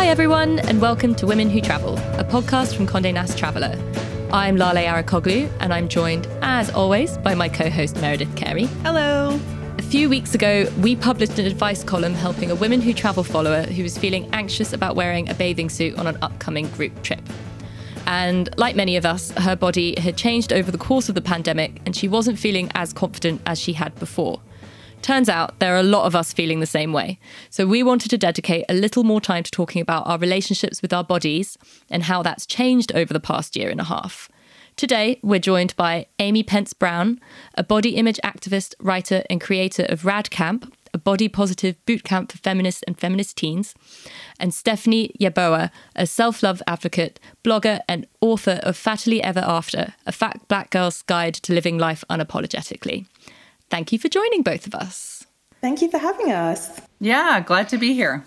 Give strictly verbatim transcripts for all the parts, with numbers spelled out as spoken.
Hi everyone, and welcome to Women Who Travel, a podcast from Condé Nast Traveller. I'm Lale Arakoglu, and I'm joined, as always, by my co-host Meredith Carey. Hello. A few weeks ago, we published an advice column helping a Women Who Travel follower who was feeling anxious about wearing a bathing suit on an upcoming group trip. And like many of us, her body had changed over the course of the pandemic, and she wasn't feeling as confident as she had before. Turns out there are a lot of us feeling the same way. So we wanted to dedicate a little more time to talking about our relationships with our bodies and how that's changed over the past year and a half. Today, we're joined by Amy Pence-Brown, a body image activist, writer and creator of Rad Camp, a body-positive boot camp for feminists and feminist teens, and Stephanie Yeboah, a self-love advocate, blogger and author of Fattily Ever After, a fat black girl's guide to living life unapologetically. Thank you for joining both of us. Thank you for having us. Yeah, glad to be here.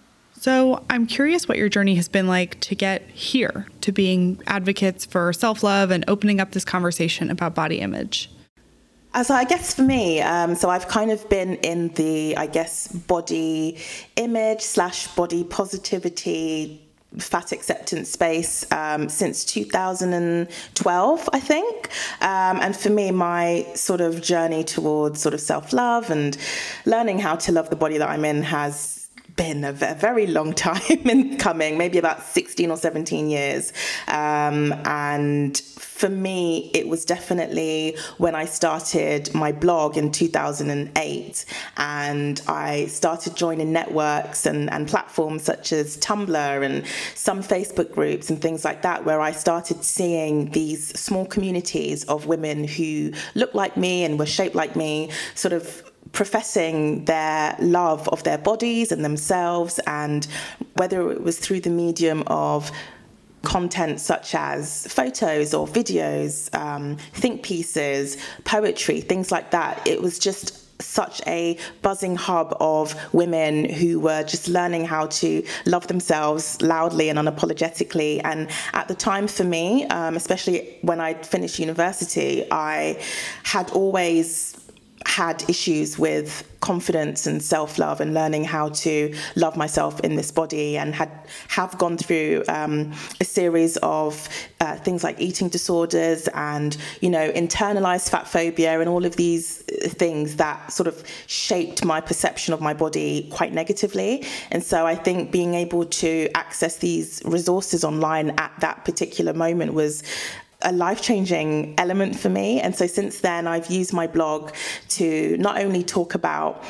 So I'm curious what your journey has been like to get here, to being advocates for self-love and opening up this conversation about body image. As I guess for me, um, so I've kind of been in the, I guess, body image slash body positivity fat acceptance space um, since two thousand twelve, I think. Um, and for me, my sort of journey towards sort of self-love and learning how to love the body that I'm in has been a very long time in coming, maybe about sixteen or seventeen years. Um, and for me, it was definitely when I started my blog in two thousand eight, and I started joining networks and, and platforms such as Tumblr and some Facebook groups and things like that, where I started seeing these small communities of women who looked like me and were shaped like me, sort of professing their love of their bodies and themselves, and whether it was through the medium of content such as photos or videos, um, think pieces, poetry, things like that. It was just such a buzzing hub of women who were just learning how to love themselves loudly and unapologetically. And at the time for me, um, especially when I finished university, I had always had issues with confidence and self-love and learning how to love myself in this body, and had have gone through um, a series of uh, things like eating disorders and, you know, internalized fat phobia and all of these things that sort of shaped my perception of my body quite negatively. And so I think being able to access these resources online at that particular moment was a life-changing element for me. And so since then, I've used my blog to not only talk about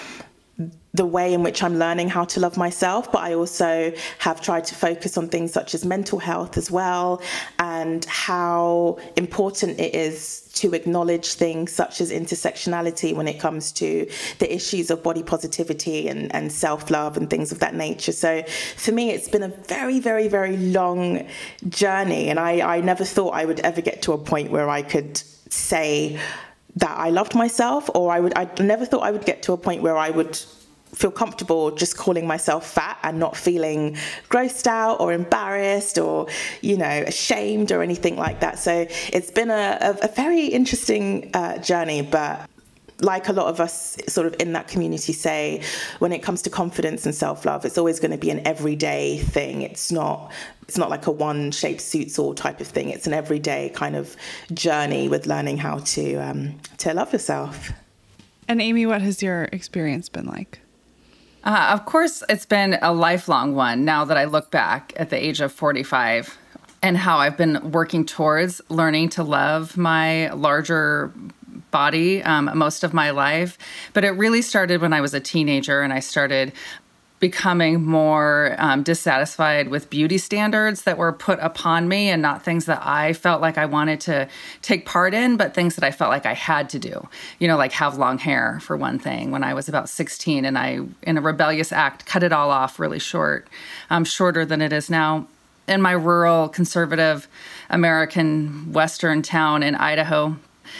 the way in which I'm learning how to love myself, but I also have tried to focus on things such as mental health as well, and how important it is to acknowledge things such as intersectionality when it comes to the issues of body positivity and, and self-love and things of that nature. So for me, it's been a very, very, very long journey, and I, I never thought I would ever get to a point where I could say that I loved myself, or I would I never thought I would get to a point where I would feel comfortable just calling myself fat and not feeling grossed out or embarrassed or, you know, ashamed or anything like that. So it's been a, a, a very interesting uh, journey, but like a lot of us sort of in that community say, when it comes to confidence and self-love, it's always going to be an everyday thing. It's not it's not like a one shape suits all type of thing. It's an everyday kind of journey with learning how to um, to love yourself. And Amy, what has your experience been like? Uh, of course, it's been a lifelong one now that I look back at the age of forty-five, and how I've been working towards learning to love my larger body um, most of my life. But it really started when I was a teenager, and I started becoming more um, dissatisfied with beauty standards that were put upon me, and not things that I felt like I wanted to take part in, but things that I felt like I had to do. You know, like have long hair, for one thing, when I was about sixteen, and I, in a rebellious act, cut it all off really short, um, shorter than it is now. In my rural, conservative, American Western town in Idaho,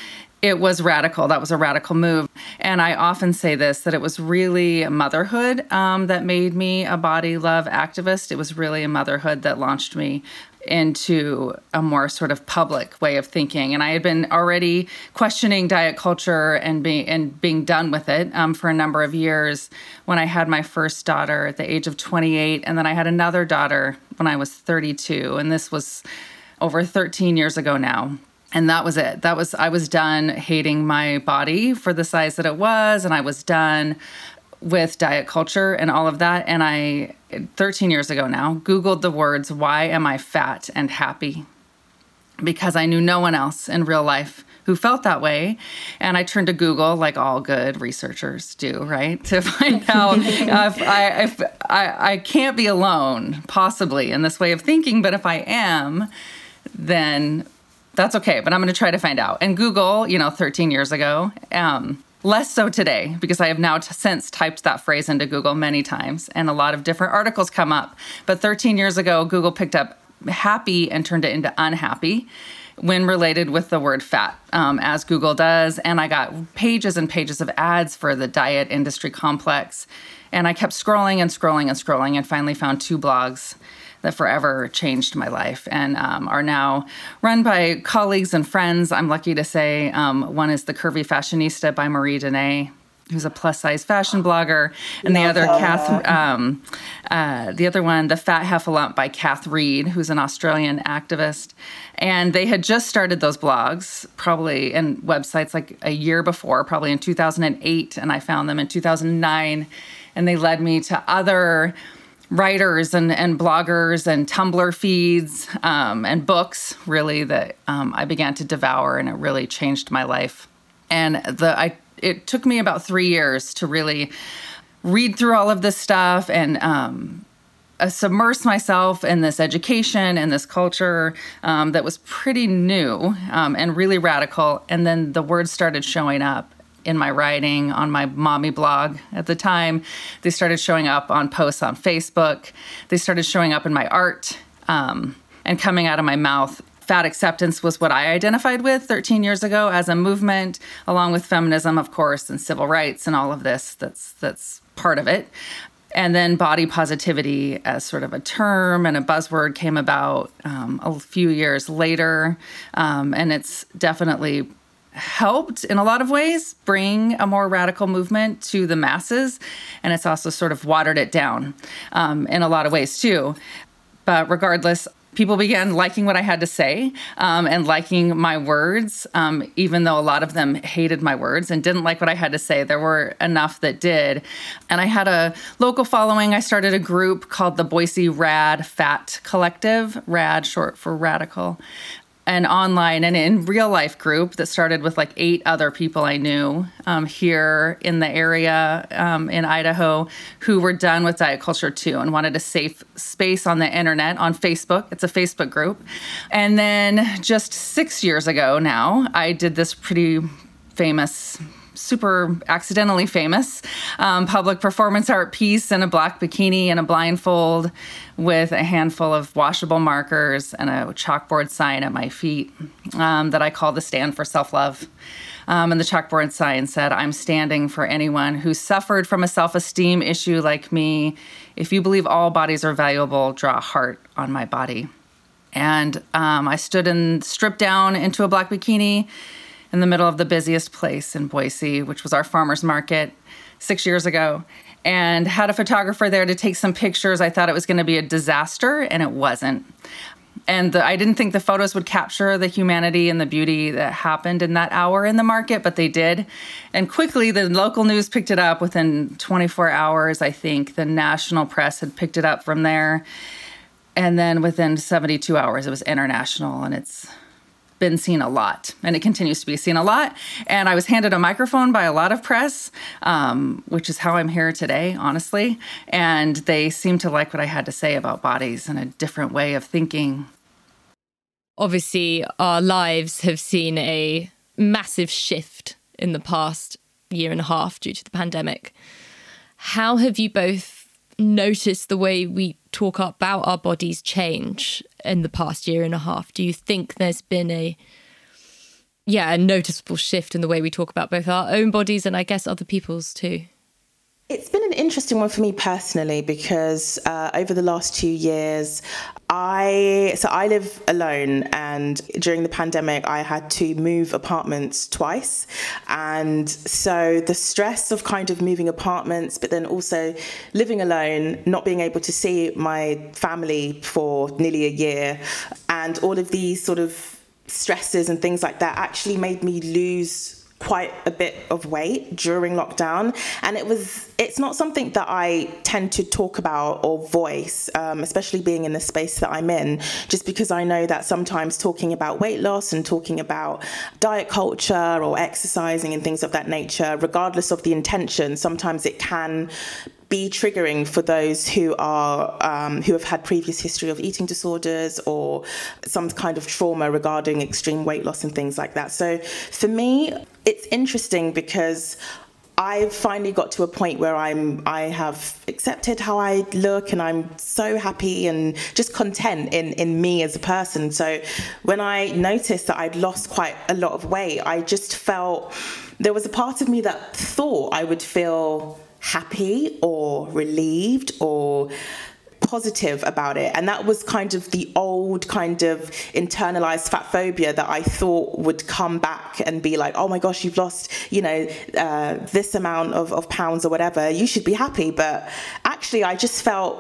it was radical. That was a radical move. And I often say this, that it was really motherhood um, that made me a body love activist. It was really a motherhood that launched me into a more sort of public way of thinking. And I had been already questioning diet culture and being and being done with it um, for a number of years when I had my first daughter at the age of twenty-eight. And then I had another daughter when I was thirty-two. And this was over thirteen years ago now. And that was it. That was, I was done hating my body for the size that it was. And I was done with diet culture and all of that. And I, thirteen years ago now, Googled the words, "Why am I fat and happy?" Because I knew no one else in real life who felt that way. And I turned to Google, like all good researchers do, right? To find out if, I, if I, I can't be alone, possibly, in this way of thinking. But if I am, then that's okay. But I'm going to try to find out. And Google, you know, thirteen years ago, um, less so today, because I have now t- since typed that phrase into Google many times, and a lot of different articles come up. But thirteen years ago, Google picked up happy and turned it into unhappy when related with the word fat, um, as Google does. And I got pages and pages of ads for the diet industry complex. And I kept scrolling and scrolling and scrolling and finally found two blogs that forever changed my life and um, are now run by colleagues and friends. I'm lucky to say um, one is The Curvy Fashionista by Marie Denay, who's a plus-size fashion blogger, and Love the other, Kath, um, uh, the other one, The Fat Heffalump by Kath Reed, who's an Australian activist. And they had just started those blogs, probably, and websites like a year before, probably in two thousand eight, and I found them in two thousand nine, and they led me to other writers and, and bloggers and Tumblr feeds um, and books, really, that um, I began to devour, and it really changed my life. And the I it took me about three years to really read through all of this stuff and um, uh, submerse myself in this education and this culture um, that was pretty new um, and really radical. And then the words started showing up in my writing, on my mommy blog at the time. They started showing up on posts on Facebook. They started showing up in my art um, and coming out of my mouth. Fat acceptance was what I identified with thirteen years ago as a movement, along with feminism, of course, and civil rights and all of this. That's that's part of it. And then body positivity as sort of a term and a buzzword came about um, a few years later. Um, and it's definitely helped in a lot of ways bring a more radical movement to the masses. And it's also sort of watered it down um, in a lot of ways too. But regardless, people began liking what I had to say um, and liking my words, um, even though a lot of them hated my words and didn't like what I had to say. There were enough that did. And I had a local following. I started a group called the Boise Rad Fat Collective, RAD short for radical, an online and in real life group that started with like eight other people I knew um, here in the area um, in Idaho who were done with diet culture too and wanted a safe space on the internet on Facebook. It's a Facebook group. And then just six years ago now, I did this pretty famous super accidentally famous um, public performance art piece in a black bikini and a blindfold with a handful of washable markers and a chalkboard sign at my feet um, that I call the Stand for Self-Love. Um, and the chalkboard sign said, "I'm standing for anyone who suffered from a self-esteem issue like me. If you believe all bodies are valuable, draw a heart on my body." And um, I stood and stripped down into a black bikini in the middle of the busiest place in Boise, which was our farmer's market six years ago, and had a photographer there to take some pictures. I thought it was going to be a disaster, and it wasn't. And the, I didn't think the photos would capture the humanity and the beauty that happened in that hour in the market, but they did. And quickly, the local news picked it up. Within twenty-four hours, I think, the national press had picked it up from there. And then within seventy-two hours, it was international, and it's been seen a lot, and it continues to be seen a lot. And I was handed a microphone by a lot of press, um, which is how I'm here today, honestly. And they seemed to like what I had to say about bodies and a different way of thinking. Obviously, our lives have seen a massive shift in the past year and a half due to the pandemic. How have you both noticed the way we talk about our bodies change in the past year and a half? Do you think there's been a, yeah, a noticeable shift in the way we talk about both our own bodies and I guess other people's too? It's been an interesting one for me personally because uh, over the last two years, I so I live alone, and during the pandemic, I had to move apartments twice, and so the stress of kind of moving apartments, but then also living alone, not being able to see my family for nearly a year, and all of these sort of stresses and things like that actually made me lose quite a bit of weight during lockdown. And it was, it's not something that I tend to talk about or voice, um, especially being in the space that I'm in, just because I know that sometimes talking about weight loss and talking about diet culture or exercising and things of that nature, regardless of the intention, sometimes it can be triggering for those who are um, who have had previous history of eating disorders or some kind of trauma regarding extreme weight loss and things like that. So for me, it's interesting because I've finally got to a point where I'm I have accepted how I look, and I'm so happy and just content in, in me as a person. So when I noticed that I'd lost quite a lot of weight, I just felt there was a part of me that thought I would feel happy or relieved or positive about it. And that was kind of the old kind of internalized fat phobia that I thought would come back and be like, oh my gosh, you've lost, you know, uh, this amount of, of pounds or whatever, you should be happy. But actually, I just felt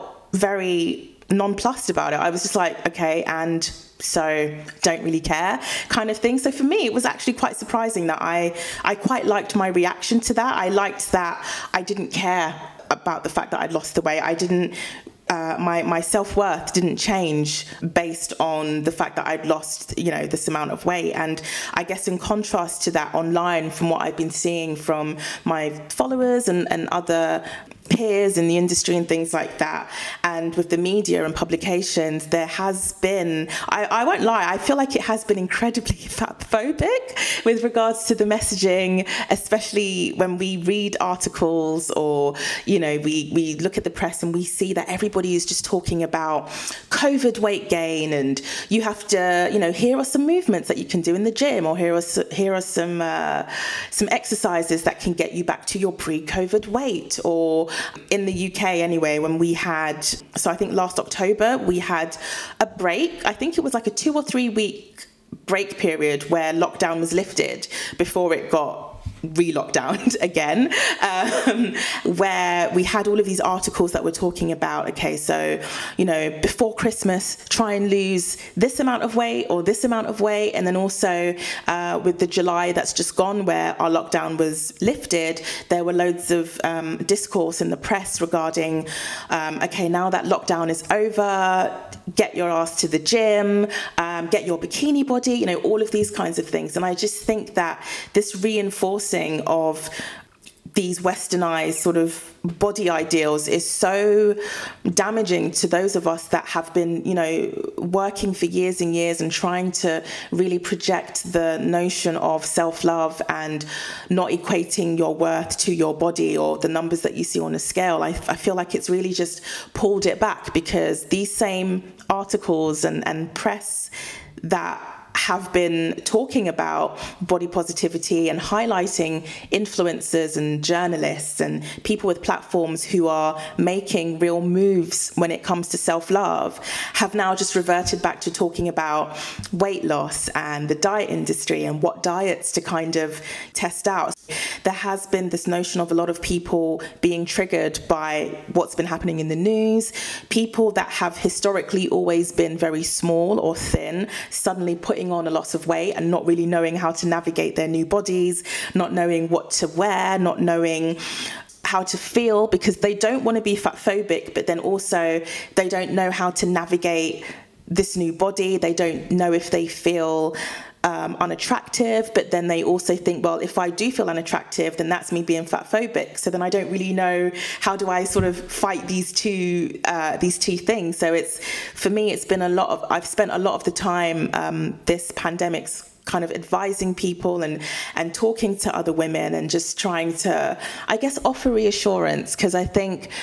very nonplussed about it. I was just like, okay, and so don't really care kind of thing. So for me, it was actually quite surprising that I, I quite liked my reaction to that. I liked that I didn't care about the fact that I'd lost the weight. I didn't, uh, my, my self-worth didn't change based on the fact that I'd lost, you know, this amount of weight. And I guess in contrast to that online, from what I've been seeing from my followers and, and other peers in the industry and things like that, and with the media and publications, there has been, I, I won't lie, I feel like it has been incredibly fat phobic with regards to the messaging, especially when we read articles or, you know, we, we look at the press and we see that everybody is just talking about COVID weight gain, and you have to, you know, here are some movements that you can do in the gym, or here are, here are some, uh, some exercises that can get you back to your pre-COVID weight. Or in the U K anyway, when we had, so I think last October, we had a break. I think it was like a two or three week break period where lockdown was lifted before it got re-lockdowned again, um, where we had all of these articles that were talking about, okay, so, you know, before Christmas, try and lose this amount of weight or this amount of weight. And then also uh, with the July that's just gone, where our lockdown was lifted, there were loads of um, discourse in the press regarding, um, okay, now that lockdown is over, get your ass to the gym, um, get your bikini body, you know, all of these kinds of things. And I just think that this reinforcing of these westernized sort of body ideals is so damaging to those of us that have been, you know, working for years and years and trying to really project the notion of self-love and not equating your worth to your body or the numbers that you see on a scale. I, I feel like it's really just pulled it back, because these same articles and, and press that have been talking about body positivity and highlighting influencers and journalists and people with platforms who are making real moves when it comes to self-love have now just reverted back to talking about weight loss and the diet industry and what diets to kind of test out. There has been this notion of a lot of people being triggered by what's been happening in the news, people that have historically always been very small or thin, suddenly putting on a lot of weight and not really knowing how to navigate their new bodies, not knowing what to wear, not knowing how to feel, because they don't want to be fat phobic, but then also they don't know how to navigate this new body. They don't know if they feel Um, unattractive, but then they also think, well, if I do feel unattractive, then that's me being fat phobic. So then I don't really know, how do I sort of fight these two uh, these two things? So it's, for me, it's been a lot of, I've spent a lot of the time um, this pandemic's kind of advising people and and talking to other women and just trying to, I guess, offer reassurance, because I think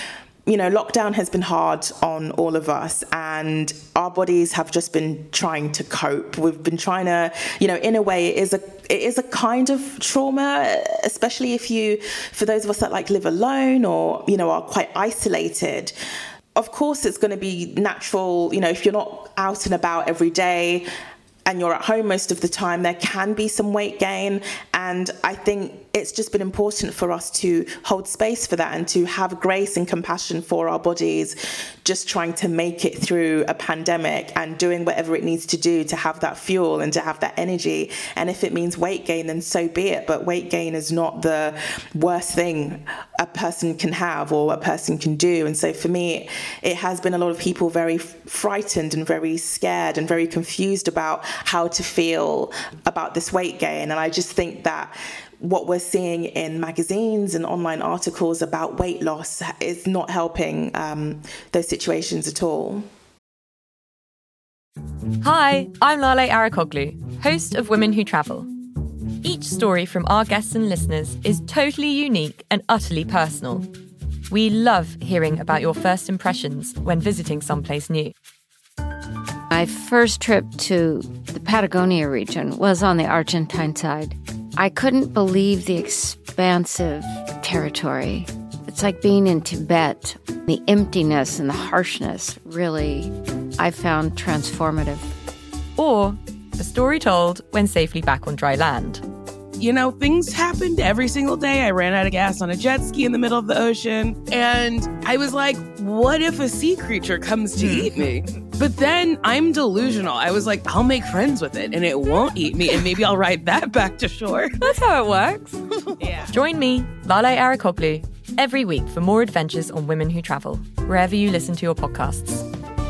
you know, lockdown has been hard on all of us, and our bodies have just been trying to cope. We've been trying to, you know, in a way, it is a it is a kind of trauma, especially if you, for those of us that like live alone or, you know, are quite isolated. Of course, it's going to be natural, you know, if you're not out and about every day and you're at home most of the time, there can be some weight gain. And I think it's just been important for us to hold space for that and to have grace and compassion for our bodies, just trying to make it through a pandemic and doing whatever it needs to do to have that fuel and to have that energy. And if it means weight gain, then so be it. But weight gain is not the worst thing a person can have or a person can do. And so for me, it has been a lot of people very frightened and very scared and very confused about how to feel about this weight gain. And I just think that what we're seeing in magazines and online articles about weight loss is not helping um, those situations at all. Hi, I'm Lale Arakoglu, host of Women Who Travel. Each story from our guests and listeners is totally unique and utterly personal. We love hearing about your first impressions when visiting someplace new. My first trip to the Patagonia region was on the Argentine side. I couldn't believe the expansive territory. It's like being in Tibet. The emptiness and the harshness really, I found transformative. Or a story told when safely back on dry land. You know, things happened every single day. I ran out of gas on a jet ski in the middle of the ocean. And I was like, what if a sea creature comes to eat me? But then I'm delusional. I was like, I'll make friends with it and it won't eat me. And maybe I'll ride that back to shore. That's how it works. Yeah. Join me, Lale Arakoglu, every week for more adventures on Women Who Travel, wherever you listen to your podcasts.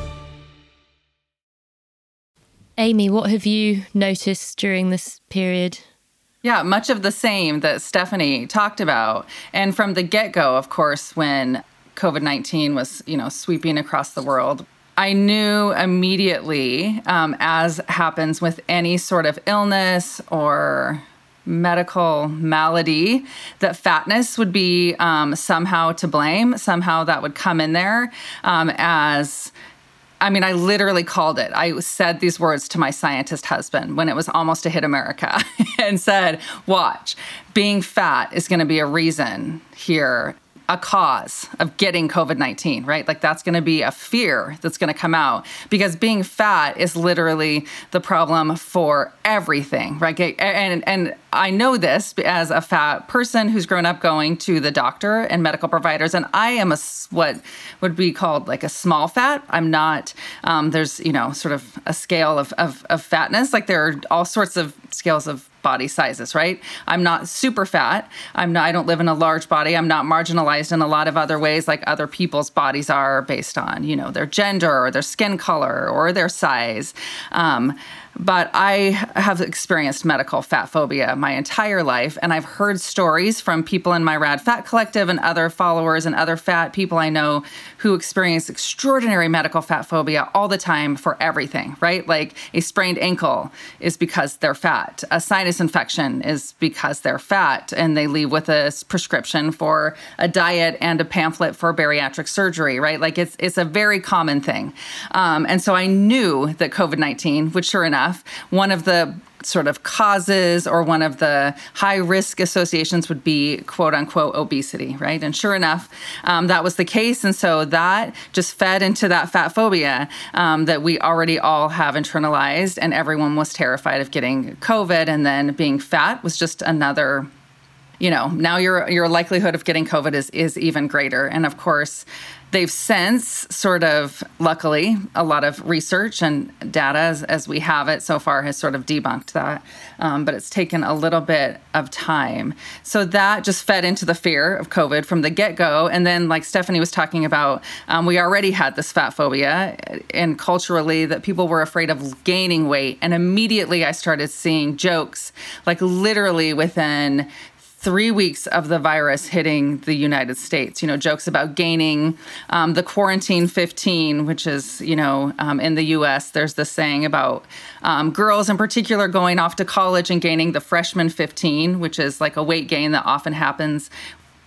Amy, what have you noticed during this period? Yeah, much of the same that Stephanie talked about. And from the get-go, of course, when COVID nineteen was, you know, sweeping across the world, I knew immediately, um, as happens with any sort of illness or medical malady, that fatness would be um, somehow to blame. Somehow that would come in there um, as... I mean, I literally called it. I said these words to my scientist husband when it was almost to hit America and said, watch, being fat is going to be a reason here, a cause of getting COVID nineteen, right? Like that's going to be a fear that's going to come out because being fat is literally the problem for everything, right? And, and I know this as a fat person who's grown up going to the doctor and medical providers, and I am a, what would be called like a small fat. I'm not, um, there's, you know, sort of a scale of, of, of fatness. Like there are all sorts of scales of body sizes, right? I'm not super fat. I'm not, I don't live in a large body. I'm not marginalized in a lot of other ways like other people's bodies are based on, you know, their gender or their skin color or their size. Um, But I have experienced medical fat phobia my entire life, and I've heard stories from people in my Rad Fat Collective and other followers and other fat people I know who experience extraordinary medical fat phobia all the time for everything, right? Like a sprained ankle is because they're fat. A sinus infection is because they're fat, and they leave with a prescription for a diet and a pamphlet for bariatric surgery, right? Like it's it's a very common thing. Um, and so I knew that COVID nineteen, which sure enough, one of the sort of causes or one of the high risk associations would be quote unquote obesity, right? And sure enough, um, that was the case. And so that just fed into that fat phobia um, that we already all have internalized, and everyone was terrified of getting COVID, and then being fat was just another, you know, now your your likelihood of getting COVID is is even greater. And of course, they've since sort of, luckily, a lot of research and data as, as we have it so far has sort of debunked that. Um, but it's taken a little bit of time. So that just fed into the fear of COVID from the get-go. And then, like Stephanie was talking about, um, we already had this fat phobia, and culturally that people were afraid of gaining weight. And immediately I started seeing jokes, like literally within three weeks of the virus hitting the United States, you know, jokes about gaining um, the quarantine fifteen, which is, you know, um, in the U S, there's this saying about um, girls in particular going off to college and gaining the freshman fifteen, which is like a weight gain that often happens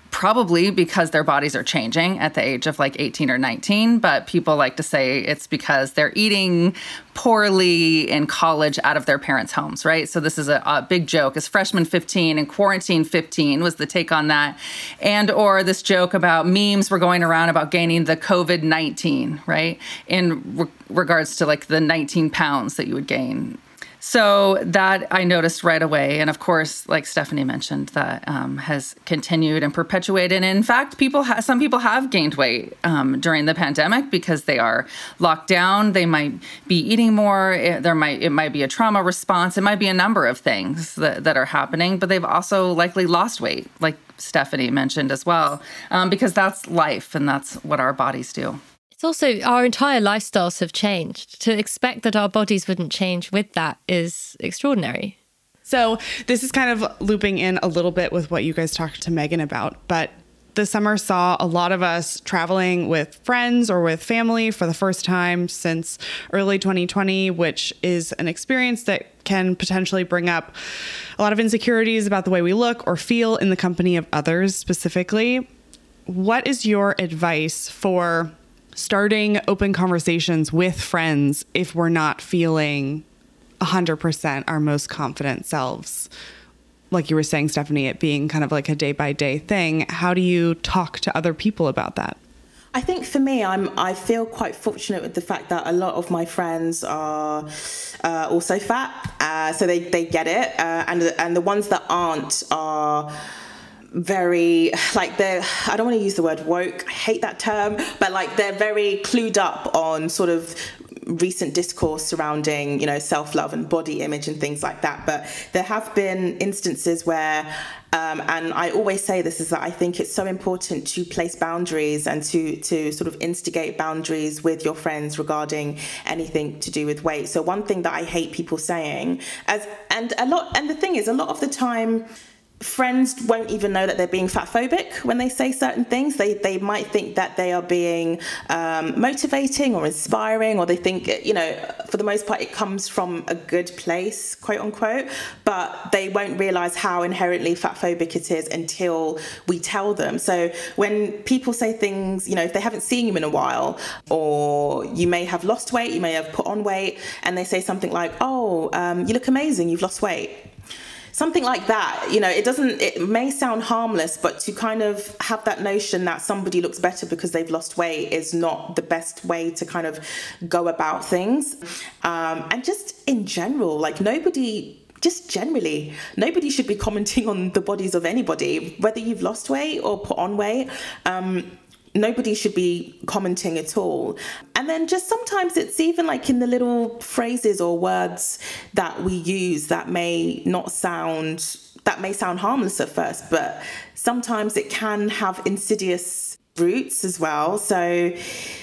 probably because their bodies are changing at the age of like eighteen or nineteen. But people like to say it's because they're eating poorly in college out of their parents' homes, right? So this is a, a big joke. Is freshman fifteen and quarantine fifteen was the take on that. And or this joke about memes were going around about gaining the COVID nineteen, right? In re- regards to like the nineteen pounds that you would gain. So that I noticed right away. And of course, like Stephanie mentioned, that um, has continued and perpetuated. And in fact, people ha- some people have gained weight um, during the pandemic because they are locked down. They might be eating more. It, there might it might be a trauma response. It might be a number of things that, that are happening. But they've also likely lost weight, like Stephanie mentioned as well, um, because that's life and that's what our bodies do. It's also our entire lifestyles have changed. To expect that our bodies wouldn't change with that is extraordinary. So this is kind of looping in a little bit with what you guys talked to Megan about, but the summer saw a lot of us traveling with friends or with family for the first time since early twenty twenty, which is an experience that can potentially bring up a lot of insecurities about the way we look or feel in the company of others specifically. What is your advice for starting open conversations with friends if we're not feeling one hundred percent our most confident selves? Like you were saying, Stephanie, it being kind of like a day by day thing. How do you talk to other people about that? I think for me, I'm, I feel quite fortunate with the fact that a lot of my friends are uh, also fat. Uh, so they, they get it. Uh, and, and the ones that aren't are very, like they're, I don't want to use the word woke, I hate that term, but like they're very clued up on sort of recent discourse surrounding, you know, self-love and body image and things like that. But there have been instances where, um, and I always say this, is that I think it's so important to place boundaries and to, to sort of instigate boundaries with your friends regarding anything to do with weight. So one thing that I hate people saying, as and a lot, and the thing is, a lot of the time, friends won't even know that they're being fat phobic when they say certain things. They they might think that they are being um, motivating or inspiring, or they think, you know, for the most part, it comes from a good place, quote unquote, but they won't realize how inherently fat phobic it is until we tell them. So when people say things, you know, if they haven't seen you in a while, or you may have lost weight, you may have put on weight, and they say something like, oh, um, you look amazing, you've lost weight. Something like that, you know, it doesn't, it may sound harmless, but to kind of have that notion that somebody looks better because they've lost weight is not the best way to kind of go about things. Um, and just in general, like nobody, just generally, nobody should be commenting on the bodies of anybody, whether you've lost weight or put on weight. Um, Nobody should be commenting at all. And then just sometimes it's even like in the little phrases or words that we use that may not sound, that may sound harmless at first, but sometimes it can have insidious roots as well. So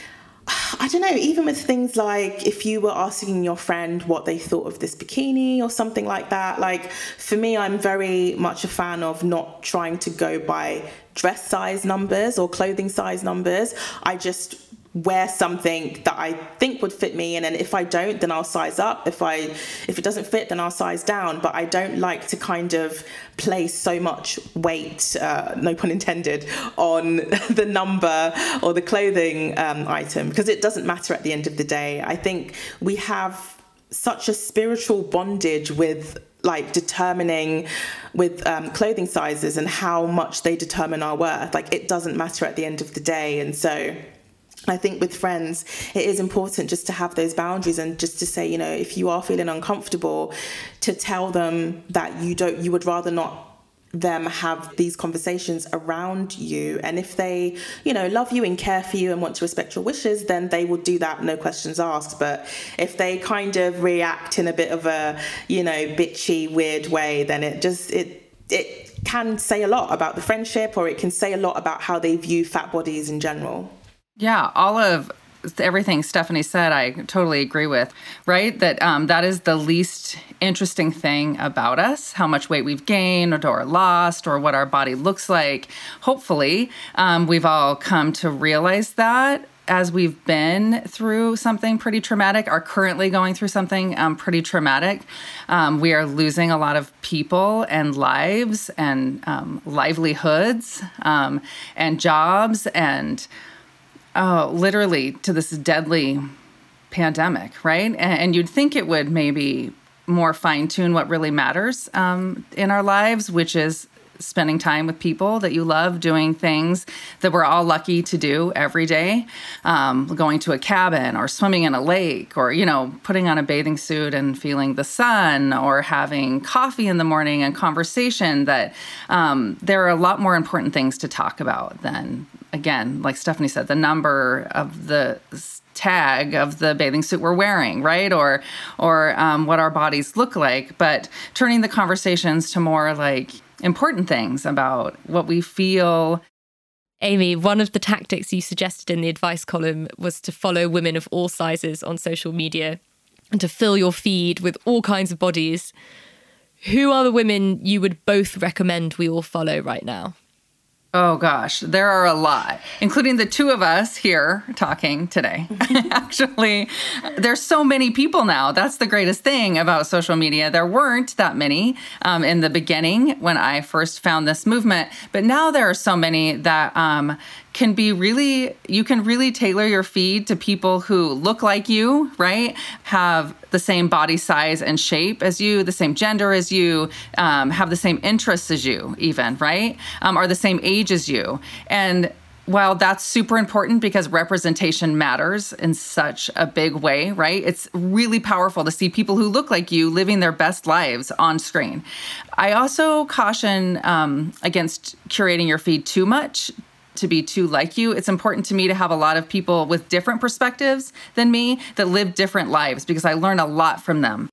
I don't know, even with things like if you were asking your friend what they thought of this bikini or something like that, like for me, I'm very much a fan of not trying to go by dress size numbers or clothing size numbers. I just wear something that I think would fit me, and then if I don't, then I'll size up. If I if it doesn't fit, then I'll size down. But I don't like to kind of place so much weight, uh, no pun intended, on the number or the clothing um, item, because it doesn't matter at the end of the day. I think we have such a spiritual bondage with like determining with um, clothing sizes and how much they determine our worth. Like it doesn't matter at the end of the day. And so I think with friends, it is important just to have those boundaries and just to say, you know, if you are feeling uncomfortable, to tell them that you don't, you would rather not them have these conversations around you. And if they, you know, love you and care for you and want to respect your wishes, then they will do that, no questions asked. But if they kind of react in a bit of a, you know, bitchy, weird way, then it just, it, it can say a lot about the friendship, or it can say a lot about how they view fat bodies in general. Yeah, all of everything Stephanie said, I totally agree with, right? That um, that is the least interesting thing about us, how much weight we've gained or lost or what our body looks like. Hopefully, um, we've all come to realize that. as we've been through something pretty traumatic, are currently going through something um, pretty traumatic. Um, we are losing a lot of people and lives and um, livelihoods um, and jobs and oh, literally to this deadly pandemic, right? And, and you'd think it would maybe more fine-tune what really matters um, in our lives, which is spending time with people that you love, doing things that we're all lucky to do every day, um, going to a cabin or swimming in a lake or, you know, putting on a bathing suit and feeling the sun or having coffee in the morning and conversation, that um, there are a lot more important things to talk about than, again, like Stephanie said, the number of the tag of the bathing suit we're wearing, right? Or, or um, what our bodies look like, but turning the conversations to more like important things about what we feel. Amy, one of the tactics you suggested in the advice column was to follow women of all sizes on social media and to fill your feed with all kinds of bodies. Who are the women you would both recommend we all follow right now? Oh, gosh, there are a lot, including the two of us here talking today. Actually, there's so many people now. That's the greatest thing about social media. There weren't that many um, in the beginning when I first found this movement, but now there are so many that um, can be really, you can really tailor your feed to people who look like you, right? Have the same body size and shape as you, the same gender as you, um, have the same interests as you even, right? Um, are the same age as you. And while that's super important because representation matters in such a big way, right? It's really powerful to see people who look like you living their best lives on screen. I also caution um, against curating your feed too much, to be too like you. It's important to me to have a lot of people with different perspectives than me that live different lives because I learn a lot from them.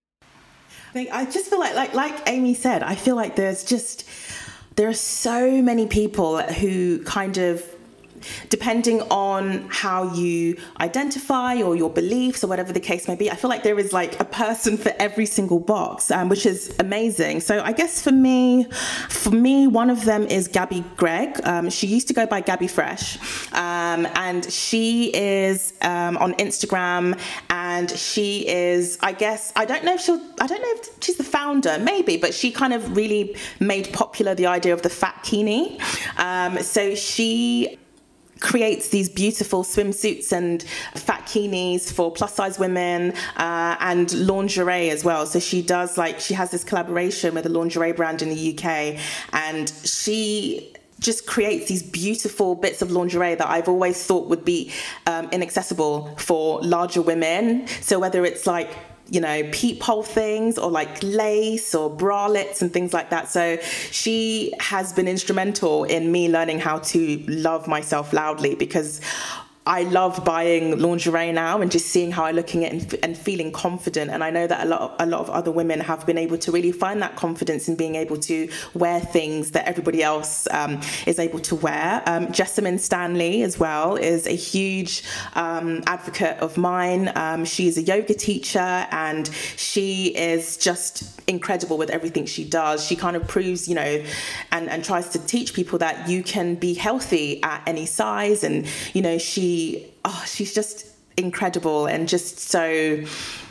I just feel like, like, like Amy said, I feel like there's just, there are so many people who kind of, depending on how you identify or your beliefs or whatever the case may be, I feel like there is like a person for every single box, um, which is amazing. So I guess for me, for me, one of them is Gabby Gregg. Um, she used to go by Gabby Fresh, um, and she is um, on Instagram, and she is, I guess, I don't know if she'll, I don't know if she's the founder, maybe, but she kind of really made popular the idea of the fatkini. Um, so she creates these beautiful swimsuits and fatkinis for plus size women uh, and lingerie as well. So she does like, she has this collaboration with a lingerie brand in the U K, and she just creates these beautiful bits of lingerie that I've always thought would be um, inaccessible for larger women. So whether it's like, you know, peephole things or like lace or bralettes and things like that. So she has been instrumental in me learning how to love myself loudly, because I love buying lingerie now and just seeing how I look in it and, and feeling confident. And I know that a lot of, a lot of other women have been able to really find that confidence in being able to wear things that everybody else um, is able to wear. Um, Jessamine Stanley as well is a huge um, advocate of mine. Um, she's a yoga teacher, and she is just incredible with everything she does. She kind of proves, you know, and, and tries to teach people that you can be healthy at any size. And, you know, she Oh, she's just incredible and just so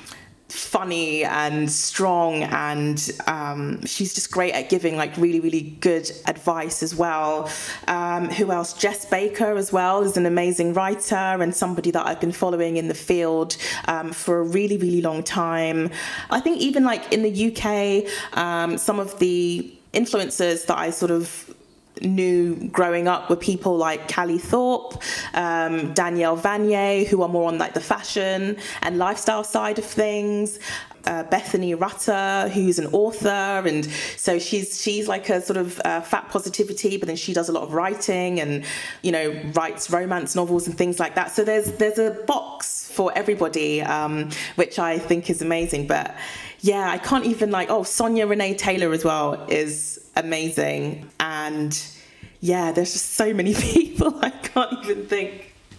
funny and strong, and um, she's just great at giving like really, really good advice as well. Um, who else? Jess Baker as well is an amazing writer and somebody that I've been following in the field um, for a really, really long time. I think even like in the U K, um, some of the influencers that I sort of knew growing up were people like Callie Thorpe, um, Danielle Vanier, who are more on like the fashion and lifestyle side of things. Uh, Bethany Rutter, who's an author, and so she's she's like a sort of uh, fat positivity, but then she does a lot of writing and, you know, writes romance novels and things like that. So there's there's a box for everybody, um, which I think is amazing. But yeah, I can't even like, oh, Sonia Renee Taylor as well is amazing. And yeah, there's just so many people I can't even think.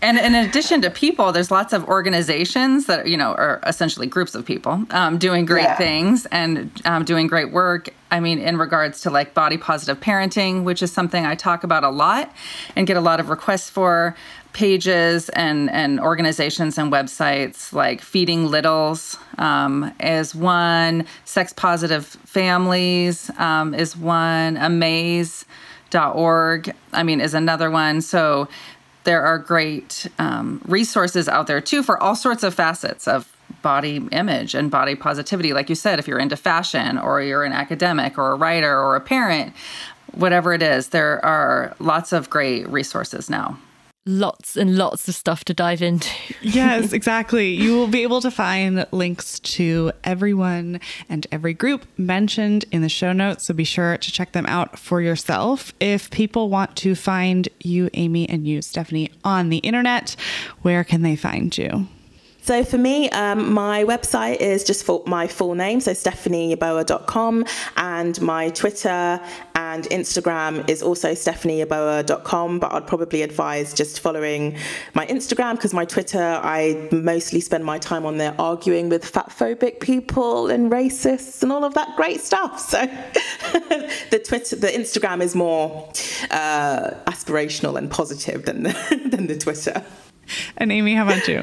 And in addition to people, there's lots of organizations that, you know, are essentially groups of people um, doing great yeah. things and um, doing great work. I mean, in regards to like body positive parenting, which is something I talk about a lot and get a lot of requests for. Pages and, and organizations and websites like Feeding Littles um, is one, Sex Positive Families um, is one, amaze dot org, I mean, is another one. So there are great um, resources out there too for all sorts of facets of body image and body positivity. Like you said, if you're into fashion or you're an academic or a writer or a parent, whatever it is, there are lots of great resources now. Lots and lots of stuff to dive into. Yes, exactly. You will be able to find links to everyone and every group mentioned in the show notes, so be sure to check them out for yourself. If people want to find you, Amy, and you, Stephanie, on the internet, where can they find you? So for me, um, my website is just for my full name, so stephanie yeboah dot com, and my Twitter and Instagram is also stephanie yeboah dot com, but I'd probably advise just following my Instagram, because my Twitter, I mostly spend my time on there arguing with fatphobic people and racists and all of that great stuff. So the Twitter, the Instagram is more uh, aspirational and positive than the, than the Twitter. And Amy, how about you?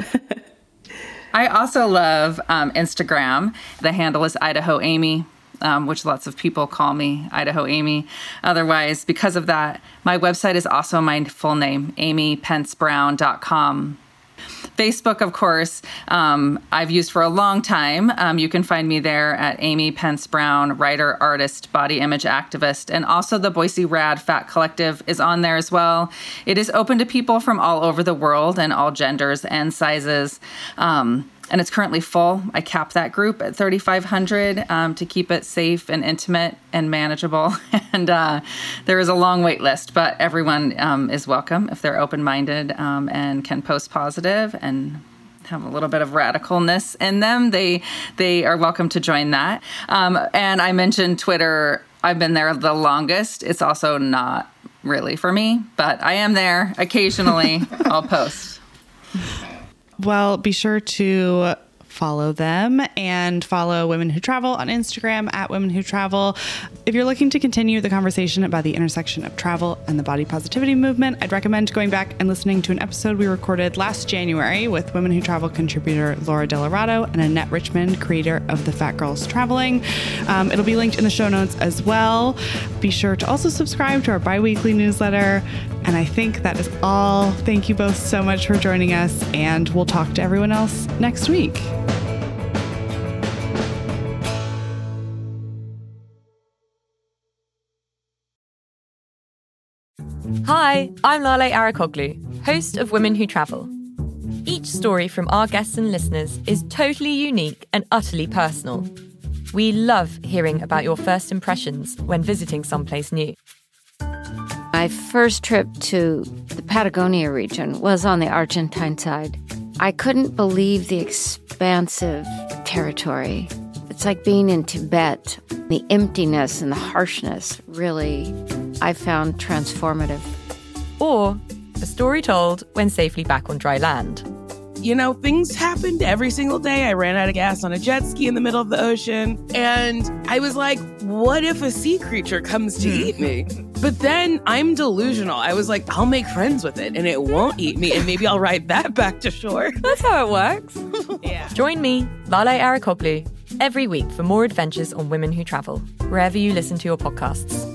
I also love um, Instagram. The handle is Idaho Amy, um, which lots of people call me Idaho Amy. Otherwise, because of that, my website is also my full name, amy pence brown dot com. Facebook, of course, um, I've used for a long time. Um, you can find me there at Amy Pence Brown, writer, artist, body image activist, and also the Boise Rad Fat Collective is on there as well. It is open to people from all over the world and all genders and sizes. Um, and it's currently full. I capped that group at thirty-five hundred um, to keep it safe and intimate and manageable. And uh, there is a long wait list, but everyone um, is welcome if they're open-minded um, and can post positive and have a little bit of radicalness in them. They they are welcome to join that. Um, and I mentioned Twitter. I've been there the longest. It's also not really for me, but I am there occasionally. I'll post. Well, be sure to follow them and follow Women Who Travel on Instagram at Women Who Travel. If you're looking to continue the conversation about the intersection of travel and the body positivity movement, I'd recommend going back and listening to an episode we recorded last January with Women Who Travel contributor Laura Delarado and Annette Richmond, creator of The Fat Girls Traveling. Um, it'll be linked in the show notes as well. Be sure to also subscribe to our bi-weekly newsletter. And I think that is all. Thank you both so much for joining us, and we'll talk to everyone else next week. Hi, I'm Lale Arakoglu, host of Women Who Travel. Each story from our guests and listeners is totally unique and utterly personal. We love hearing about your first impressions when visiting someplace new. My first trip to the Patagonia region was on the Argentine side. I couldn't believe the expansive territory. It's like being in Tibet. The emptiness and the harshness really, I found transformative. Or a story told when safely back on dry land. You know, things happened every single day. I ran out of gas on a jet ski in the middle of the ocean. And I was like, what if a sea creature comes to eat me? But then I'm delusional. I was like, I'll make friends with it and it won't eat me. And maybe I'll ride that back to shore. That's how it works. Yeah. Join me, Lale Arakoglu, every week for more adventures on Women Who Travel, wherever you listen to your podcasts.